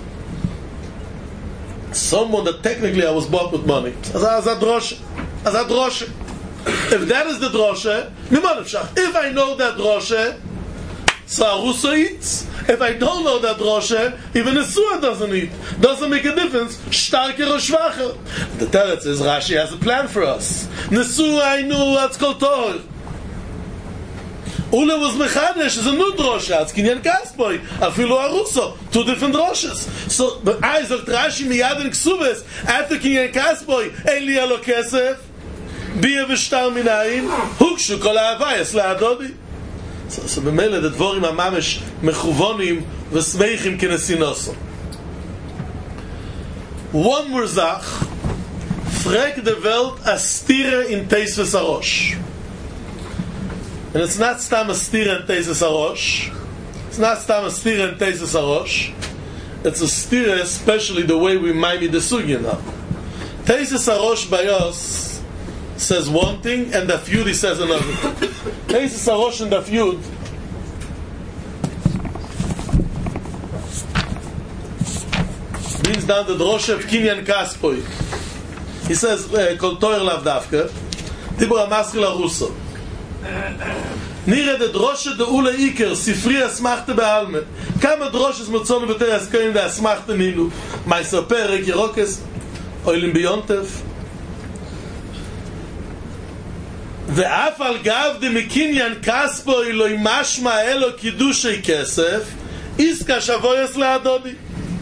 Someone that technically I was bought with money. As a droshe. As a droshe. If that is the droshe, if I know that droshe, so Aruso eats. If I don't know that droshe, even a Suah doesn't eat. Doesn't make a difference. Starker or schwacher. The teretz is Rashi has a plan for us. Nesua I knew what's called Torah. Ule was Mechadesh, is a new droshe. It's Kinyan Kaspoy. Afilu Aruso. Two different droshes. So, but I sagt Rashi miyad in Ksubes, after Kinyan Kaspoy, Eli alo kesef, Biyah v'shtar minayin, hukshu kol ha'avayas la'adodi. So, so b'mele, the dvorim ha'mamesh mechuvonim v'smeichim k'nesinoso. One more zach, frek de Welt a stire in Teisves Arosh. And it's not stam a stire in Teisves Arosh. It's not stam a stire in Teisves Arosh. It's a stire, especially the way we maimi the sugya now. Teisves Arosh bayos says one thing, and the feud he says another. Teisves Arosh and the feud brings down the droshe of Kinyan Kaspoy. He says, Kol Toyer Lav Davke, Tibur HaMaskil HaRuso. Nire de droshe de Ule Iker, Sifri Asmachte Be'alme. Kama droshes motzonu b'ter Askoyim de Asmachte Nilu. Meiser Perek, Yerokes, Oilim B'Yontef. ואף על גב דמקינyan kaspoy lo imashma elo kiddushay kesef iska shavoyes le'adodi.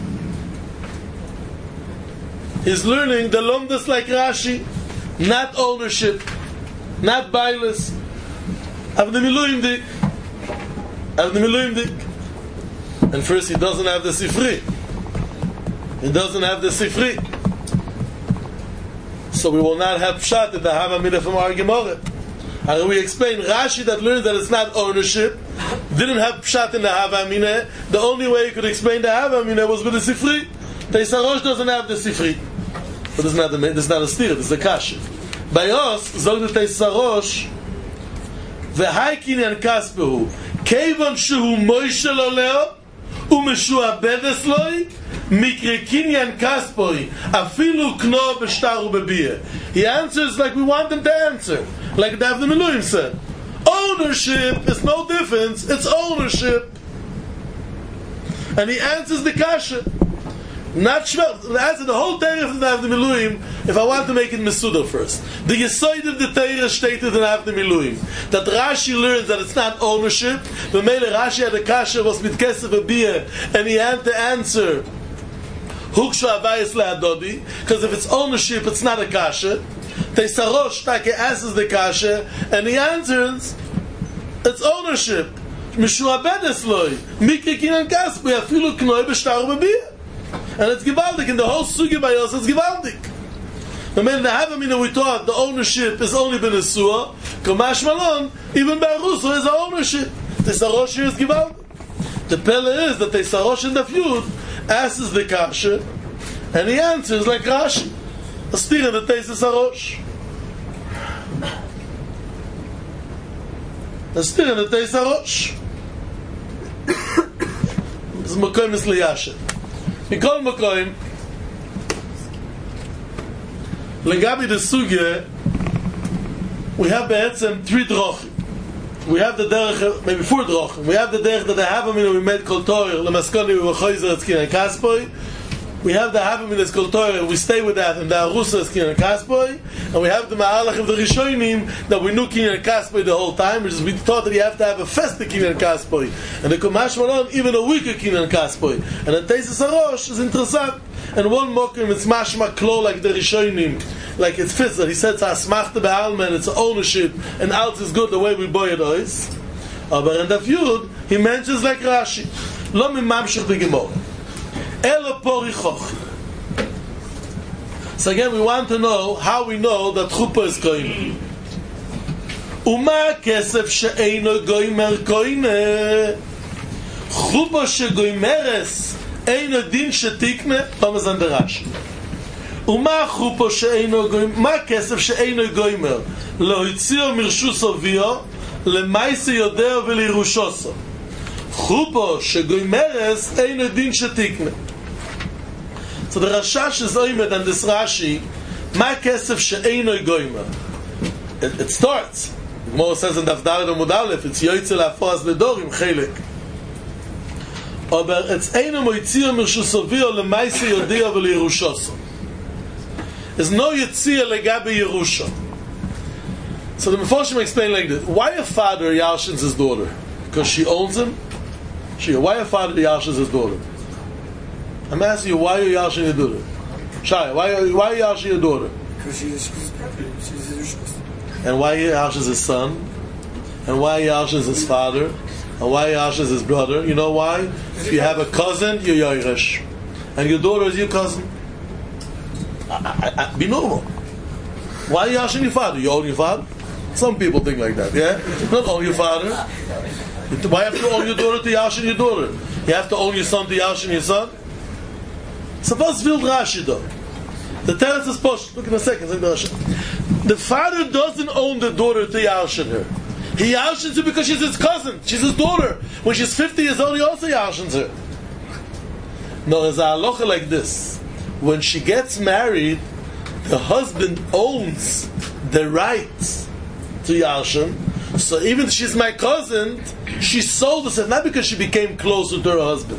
He's learning the lomdas like Rashi, not ownership, not bailis. Avnei Miluim dik, Avnei Miluim dik. And first he doesn't have the sifri. He doesn't have the sifri. So we will not have pshat in the Havamina from our Gemara. And we explain Rashi that learned that it's not ownership, didn't have pshat in the Havamina. The only way you could explain the Havamina was with the Sifri. Teisves Arosh doesn't have the Sifri. But this is not, the, this is not a steer, this is a kasha. By us, zog the Teisves Arosh, v'hai kinyan kaspehu, kevon shehu Moshe lo leo, u'meshuabed esloi, mikre kinyan kaspoi, afilu kno b'shtar u'bebiyah. He answers like we want him to answer. Like the Avnei Miluim said. Ownership is no difference, it's ownership. And he answers the kasha. Not shvel. The answer the whole Torah of the Avnei Miluim, if I want to make it Mesuda first. The Yesod of the Torah stated in Avnei Miluim that Rashi learns that it's not ownership. But Mele Rashi had a kasha was mit kesef b'biyah, and he had to answer Hukshu Avayis Le'adodi, because if it's ownership, it's not a kasha. Teisves Arosh Take answers the kasha, and he answers, it's ownership. Mishuabedes loy. Mikre Kinan Kaspoy, afilu knoi b'shtar u'b'biyah. And it's gewaldig, and the whole sugi by us is gewaldig. I mean, the Havamina we taught, the ownership is only been a Suah, Kamash Malon, even by Russo is the ownership. The Sarosh here is gewaldig. The Pele is that the Sarosh in the feud asks the Kasha, and he answers like Rashi. A steer in the taste of Sarosh. A steer in the taste of Sarosh. This is Mokoim is Liyashe. Mikol Mokoim, Legabi the Sugya, we have be'etzem three drochim. We have the derech, maybe four drochim. We have the derech that the Havamina we made Kol Torah, Lemaskoni we were Choyzer Etzkin and Kaspoy. We have the Havamina as Kol Torah, we stay with that, and the Arusa Etzkin and Kaspoy. And we have the Ma'alach of the Rishonim, that we knew Kinyan and Kaspoy the whole time, which is we thought that you have to have a festive Kinyan and Kaspoy. And the Kumash Malon, even a weaker Kinyan and Kaspoy. And the Tesis Arosh is interesting. And one mokim, it's mashma klo like the Rishonim, like it fits that he says asmachta be'alma, and it's ownership, and out is good the way we buy it is. But in the feud, he mentions like Rashi, lo mimamshich b'gemor, elo porichoch. So again, we want to know how we know that chuppah is koine. Uma kesef she'eino goimer koine, chuppah she'goimeres אין הדין שתיקנה, לא מזן דרש. ומה החופו שאינו גוימר, מה הכסף שאינו גוימר? לא הציעו מרשוס אביו, למייסי יודע ולירושוסו. חופו שגוימרס, אין הדין שתיקנה. So the Rashash is oimed and this Rashi, מה הכסף שאינו גוימר? It, it starts. The Gemara says in Daf Daled Amud Aleph, it's yoytze la'afos nedorim, chelek. Aber it's eine moitzia mirshusovio lemaisi yodia v'lirushoso. There's no yitzia legabe Yerusha. So the Meforshim explain like this: why a father yarshins his daughter? Because she owns him. She. Why a father yarshins his daughter? I'm asking you, why are you yarshing your daughter? Shai, why are why are you yarshing your daughter? Because she's she's she's. And why he yarshes his son? And why he yarshes his father? And why Yash is his brother? You know why? If you have a cousin, you're Yairish. And your daughter is your cousin. I, I, I, be normal. Why Yash and your father? You own your father? Some people think like that, yeah? Not own your father. Why have to own your daughter to Yash and your daughter? You have to own your son to Yash and your son? Suppose Vild Rashi though. The Teretz is pushed. Look in a second. The father doesn't own the daughter to Yash and her. He yarshins her because she's his cousin. She's his daughter. When she's fifty years old, he also yarshins her. No, there's a halacha like this. When she gets married, the husband owns the rights to yarshin. So even if she's my cousin, she sold herself, not because she became closer to her husband.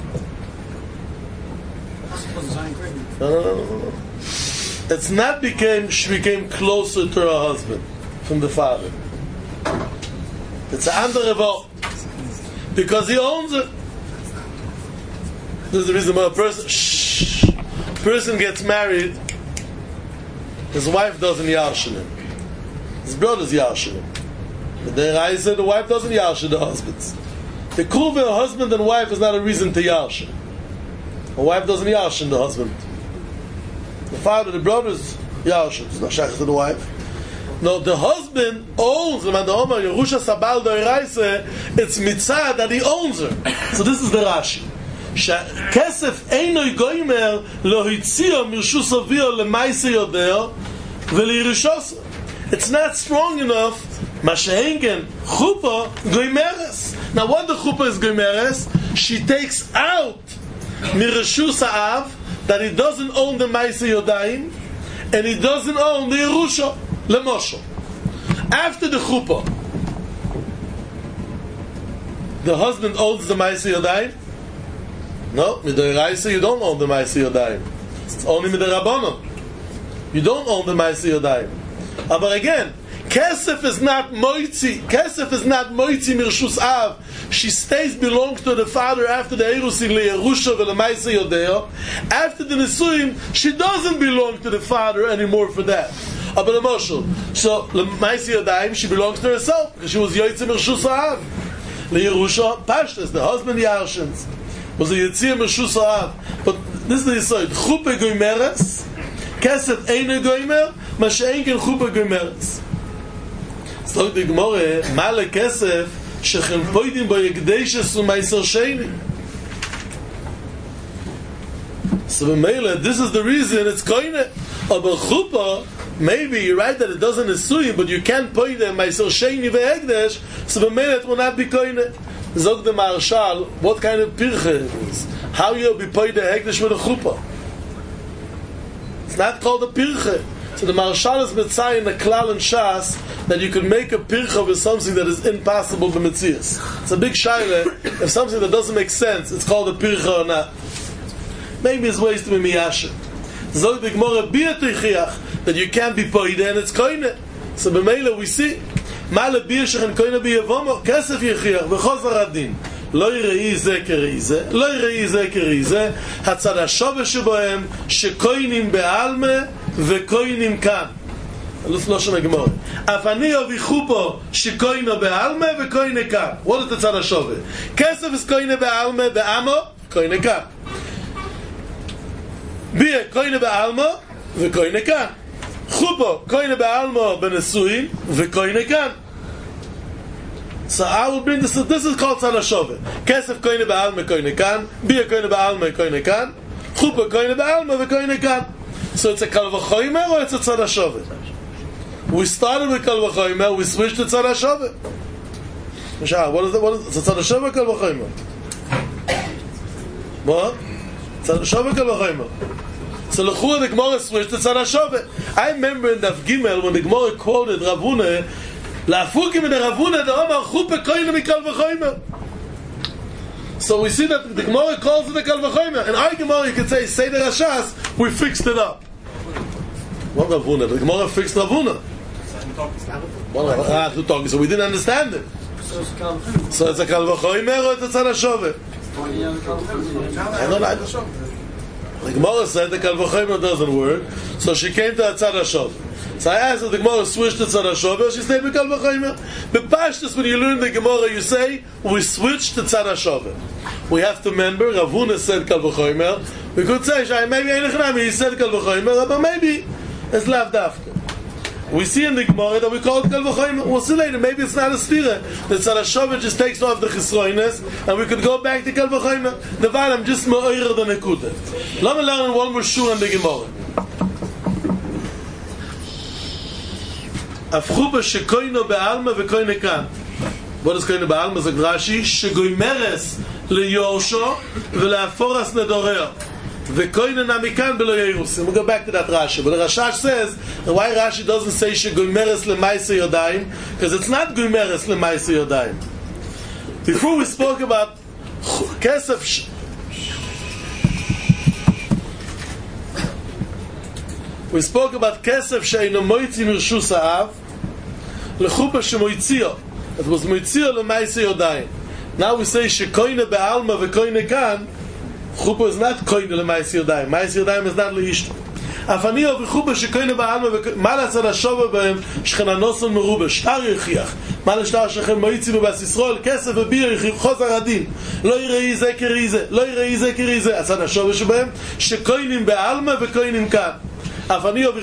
No, no, no, no, no. It's not became she became closer to her husband from the father. It's an andere Wort. Because he owns it. This is the reason why a person, shh, person gets married, his wife doesn't yarshin him. His brother's yarshin him. But then I said the wife doesn't yarshin the husbands. The kuva of husband and wife is not a reason to yarshin. A wife doesn't yarshin the husband. The father, the brother's yarshin. It's not shach to the wife. No, the husband owns the Mandahoma, Yerusha Sabal Doiraise, it's mitzah that he owns her. So this is the Rashi. Kesef einoi goimer lo hitzio mirshus avio lemaise yodeo v'lirushoso. It's not strong enough. Mashengen chuppah goimeres. Now what the chuppah is goimeres? She takes out mirshus ha'av that he doesn't own the maise yodaim and he doesn't own the Yerusha. Lemosho. After the chuppah, the husband owns the Maaseh Yodayim? No, Midoraisa you don't own the Maaseh Yodayim. It's only Midorabanan. You don't own the Maaseh Yodayim. Uh, but again, Kesef is not moitzi. Kesef is not moitzi mirshus av. She stays belongs to the father after the erusin leYerusha v'lemaisa yodeo. After the nisuim, she doesn't belong to the father anymore for that. But emotional. So lemaisa yodayim, she belongs to herself because she was yoitzi mirshus av. Yerusha, Pashtas, the husband Yarshins. Was a Yitzir Meshus Ha'av. But this is the Yisoid. Chuppah Goymeres, Kesef Eine Goymer, Ma she'ein ken Chuppah Goymeres. So the Gemara, Male Kesef, Shechen Poidim Bo Yekdeishes U'Meiser Sheini. So B'meila, this is the reason it's Koine. Aber Chuppah, maybe you're right that it doesn't assume, but you can't point them Meiser Sheini ve'Hekdesh, so B'meila it will not be Koine. Zog the Marshal, what kind of pirche it is? How you'll be paid the hekdesh with a chuppah? It's not called a pirche. So the Marshal is mitzay in the klal and shas that you can make a pirche with something that is impossible for mitzias. It's a big shaila. If something that doesn't make sense, it's called a pirche or not. Maybe it's ways to be miyasha. Zog the Gemara biyat that you can't be paid and it's koine. So b'meila we see. Male bir shechen koine bi yevom kesef yechiach v'chozar adin lo yirei ze kerei ze lo yirei ze kerei ze hatzad hashove shebohem shekoinim be'alme v'koinim kan aluf lo shon hagmor afani yovichu po shekoino be'alme v'koine kan. What is the tzad hashove? Kesef is koine be'alme be'amo koine kan, bir koine be'almo v'koine kan, chupo koine be'almo benesuin v'koine kan. So I will bring this. This is called tzad hashove. Kesef koine be'alme koine kan, bir koine be'alme koine kan, chupa koine be'alme v'koine kan. So it's a kal v'chomer or it's a tzad hashove? We started with kal v'chomer, we switched to tzad hashove. Mishal, what is it? What is it? It's a tzad hashove or kal v'chomer? What? Tzad hashove or kal v'chomer? So l'chua the Gemara switched to tzad hashove. I remember in Daf Gimel when the Gemara quoted Rav Huna. La'afukim in the Ravuna, the Omar Chuppah Koine Mikal V'chomer. So we see that the Gemara calls it the Kal V'chomer. In our Gemara, you can say, say the Rashas, we fixed it up. What Ravuna? The Gemara fixed Ravuna. Well, ah, to talk. So we didn't understand it. So it's a Kal V'chomer or it's a Tzad hashove? I don't know. The Gemara said the Kal V'chomer doesn't work, so she came to a Tzad hashove. So I asked if the Gemara switched to tzad hashove, she stayed with Kal V'chomer. But Pashtus, when you learn the Gemara, you say, we switched to tzad hashove. We have to remember, Rav Huna said Kal V'chomer. We could say, maybe he said Kal V'chomer, but maybe it's lav dafka. We see in the Gemara that we call it Kal V'chomer. We'll see later, maybe it's not a stira. The tzad hashove just takes off the chisroines, and we could go back to Kal V'chomer. The Valam just ma'oyer the nekuda. Let me learn one more shur in the Gemara. Afchuba shekoino be'alma v'koine kan. What is koine be'alma? Zog Rashi, shegoimeres leyorsho v'le'aforas nedoreo v'koine namikan b'lo yerusim. We'll go back to that Rashi. But the Rashash says, and why Rashi doesn't say shegoimeres le'maise yodayim? Because it's not goimeres le'maise yodayim. Before we spoke about kesef, we spoke about kesef she'eino moitzi mirshus ha'av lechupa shemoitzio. It was moitzio lemaise yodayim. Now we say shekoine be'alma v'koine kan. Chupa is not koine lemaise yodayim. Maise yodayim is not leishto. Afaniyo v'chupa shekoine be'alma v'koine. Mala tzad hashove b'hem shchena noson merube shtar yechiach. Mala shtar shechem moitzi b'bas Yisrael kesef v'bir yechiach chozar adin. Lo yirei ze keri ze. Lo yirei ze keri ze. Tzad hashove sheb'hem shekoinim be'alma v'koinim kan. Now listen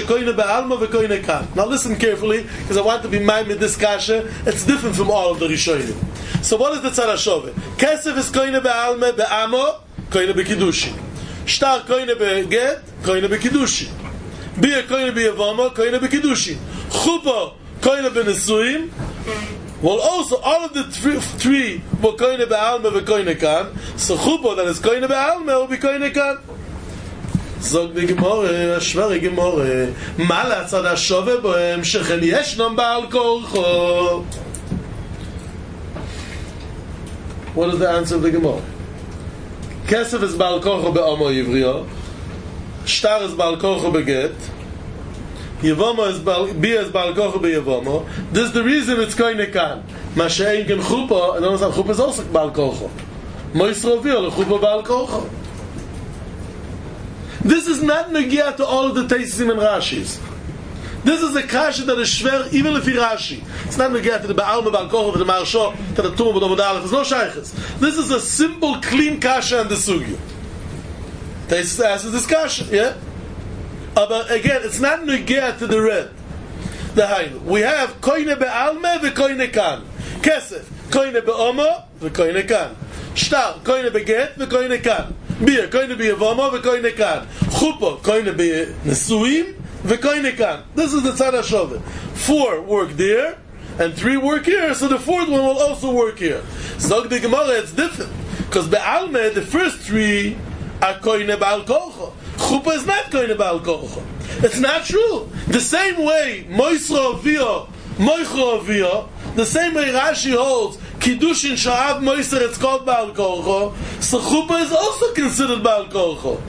carefully, because I want to be minded with this kasha. It's different from all of the Rishonim. So what is the tzad hashove? Kesef is koine be'alme be'amo, koine be'kidushi. Shtar koine be'get, koine be'kidushi. Bia koine be'yavomo, koine be'kidushi. Chupa koine be'nesuim. Well, also all of the three, three were koine be'alme ve'koine kan. So chupa that is koine be'alme will be koine kan. Zog the Gemara, Shvari Gemara, Mala tzad hashove bohem shechen yeshnam ba'al korcho. What is the answer of the Gemara? Kesef is ba'al korcho be'amo yivriyo, Shtar is ba'al korcho be'get, Yevomo is ba'al, Bia is ba'al korcho be'yevomo. This is the reason it's koine kan. Ma she'ein ken chupa, and also chupa is also ba'al korcho. Moisro v'yo lechupa ba'al korcho. This is not negia to all of the Teisim and Rashis. This is the kasha that is shver, even if Rashi. It's not going to get to the Ba'alma, Ba'al-Kochel, to the Maharsha, to the Tumah, B'Dom Adalef. There's no shaykhs. This is a simple, clean kasha and the sugya. This asks this kasha, yeah? Uh, but again, it's not negea to the red. The hainu. We have koine be'alme v'koine kan. Kesef, koine be'omo v'koine kan. Shtar, koine be'get v'koine kan. Beer, koine be'avomo v'koine kan. Chupo, koine be'nesuim v'koine kan. This is the tzad hashove. Four work there, and three work here, so the fourth one will also work here. Zog the Gemara, it's different. Because be'alme, the first three are koine ba'al kocho. Chuppah is not koine ba'al kocho. It's not true. The same way Moisro Avio, Moichro Avio, the same way Rashi holds Kiddushin Sha'av Moiser, it's called Ba'al Kocho, so Chuppah is also considered Ba'al Kocho.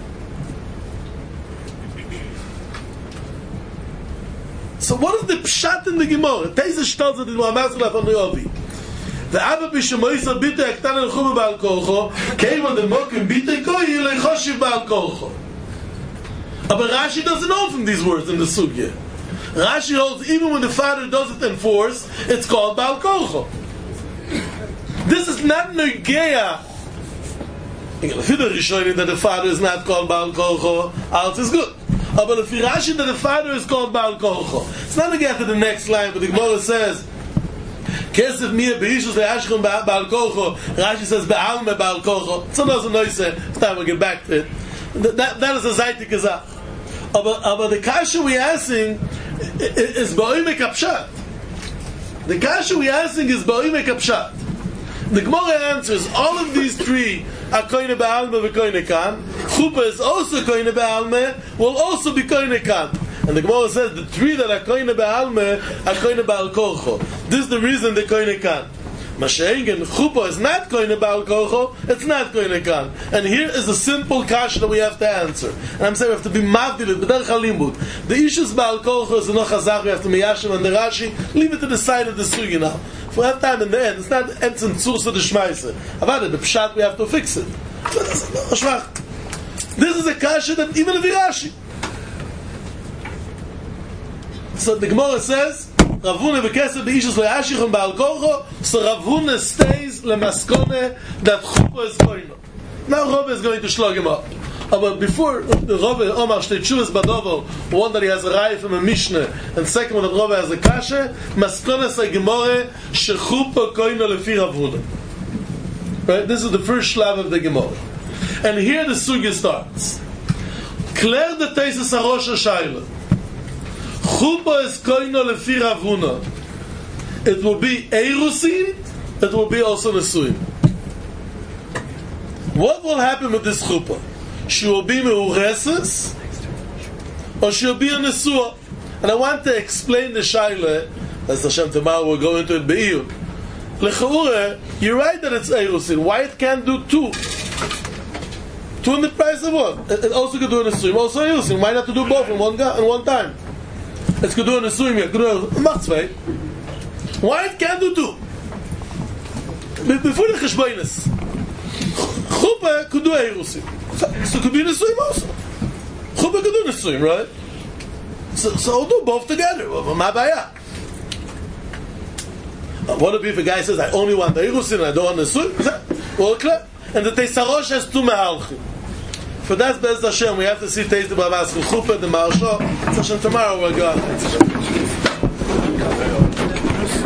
So what is the pshat in the Gemara? Teise shtalz at the Muhammasullah on the Ovi. The Abba Bishamoisa Bite Aktan and Chuppah Ba'al Kocho, came on the Mokim Bite Koi, Lechoshiv Ba'al Kocho. But Rashi doesn't know from these words in the sugya. Rashi holds even when the father doesn't enforce, it's called Ba'al Kocho. This is not Negea. If you don't show that the father is not called Ba'al Kocho, else is good. But if you Rashi that the father is called Ba'al Kocho, it's not Negea to the next line, but the Gemara says, Kesef Mia Beishus Le'ashchon Ba'al Kocho, Rashi says Ba'alme Ba'al Kocho. So doesn't know, he said, it's time we'll get back to it. That, that is a Zaytik Azah. But, but the kasha we asking is ba'oimek apshat. The kasha we asking is ba'oimek apshat. The Gemara answers all of these three are koine ba'alme v'koine kan. Chuppah is also koine ba'alme, will also be koine kan. And the Gemara says the three that are koine ba'alme are koine ba'al kocho. This is the reason they're koine kan. Mashengen Chuppah is not koine ba'al kocho, it's not koine kan. And here is a simple kasha that we have to answer. And I'm saying we have to be mavdilit, b'derech halimud. The issues ba'al kocho is no chazach, we have to miyashim and the Rashi. Leave it to the side of the sugi now. If we have time in the end, it's not etzim tzursa de shmeise. About it, the pshat we have to fix it. This is a kasha that even of the Rashi. So the Gemara says, Rav Huna v'kesef beishus le'ashichon ba'al kocho, so Rav Huna stays lemaskone that Chuppah is koino. Now Rav is going to slug him up. Uh, but before the Rav Omar shtei tshuvas badovo, one that he has a raya from a Mishnah, and second one that Rav has a kasha, maskone say Gemara shechuppah koino lefi Rav Huna. Right? This is the first shlav of the Gemara. And here the sugya starts. Kler the teises harosh hashayla. Chuppah is koino lefi Rav Huna. It will be eirusin, it will be also nesuim. What will happen with this chuppah? She will be meureses, or she will be a nesua. And I want to explain the shaila, as Hashem tomorrow we'll go into it be'iyun. Lechaure, you're right that it's eirusin. Why it can't do two? Two in the price of what? It, it also could do a nesuim, also eirusin. Why not to do both in one go- in one time? It's could do a nesuim, it could do a matzvei. Why it can't do two? Before the cheshboinus, chuppah could do eirusin. So, so it could be nesuim also. Chuppah could do nesuim, right? So, so I'll do both together. Ma baya. What if a guy says, I only want the eirusin and I don't want nesuim? Well, clear. And the Teisarosh has two mehalchim. For that's Bez Hashem, we have to see Teis the Bravas, Chuppah, the Maharsha. So tomorrow we'll go on.